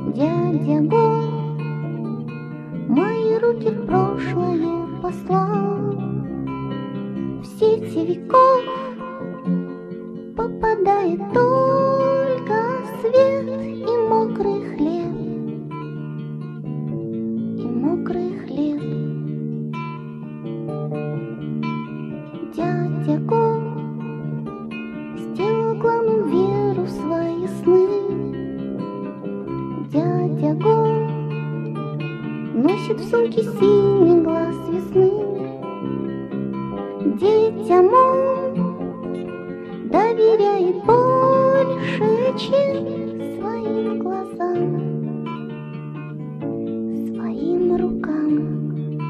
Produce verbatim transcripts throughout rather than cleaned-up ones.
Дядя Го мои руки в прошлое послал. В сети веков попадает только свет и мокрый хлеб, и мокрый хлеб. Дядя Го сделал главным веру в свои сны. Дядя Го носит в сумке синий глаз весны. Детям он доверяет больше, чем своим глазам, своим рукам.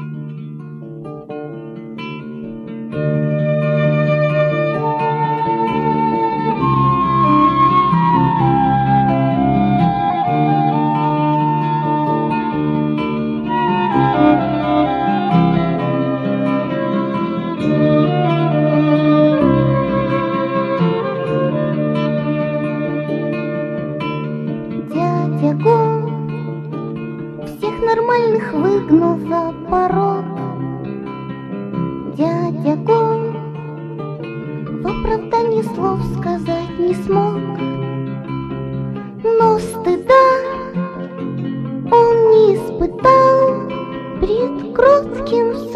Дядя Го всех нормальных выгнал за порог. Дядя Го в оправдании слов сказать не смог, но стыда он не испытал пред кротким